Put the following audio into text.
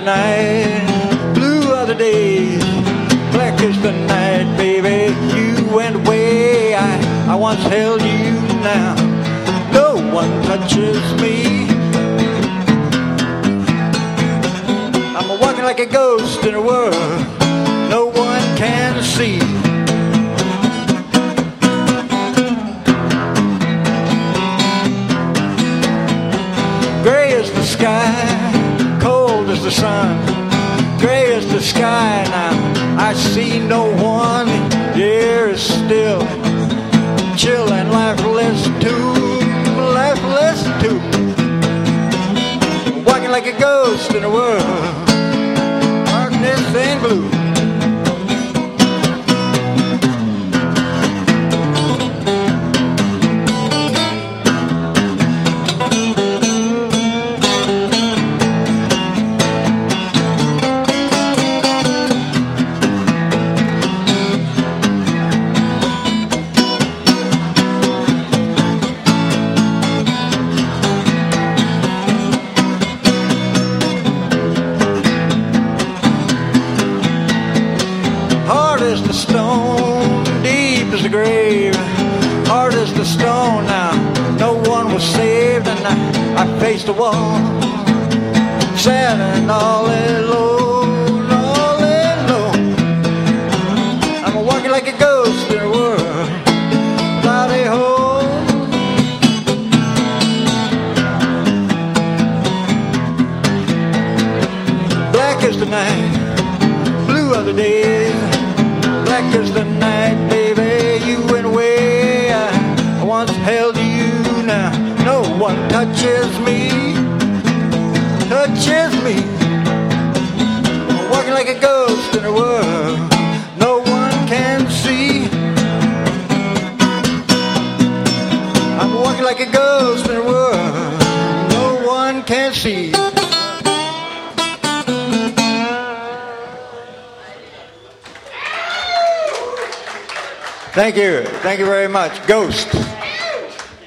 the night, blue are the days, black is the night, baby. You went away, I once held you now. No one touches me. I'm walking like a ghost in a world no one can see. Gray is the sky, cold is the sun. Gray is the sky now, I see no one. The air is still, chill and lifeless too, lifeless too. Walking like a ghost in a world, darkness and blue. I faced the wall, sad and all alone, all alone. I'm walking like a ghost in a world without a home. Black is the night, blue are the days, black is the night, baby. You went away, I once held you now. No one touches me, touches me. I'm walking like a ghost in a world no one can see. I'm walking like a ghost in a world no one can see. Thank you very much. Ghost.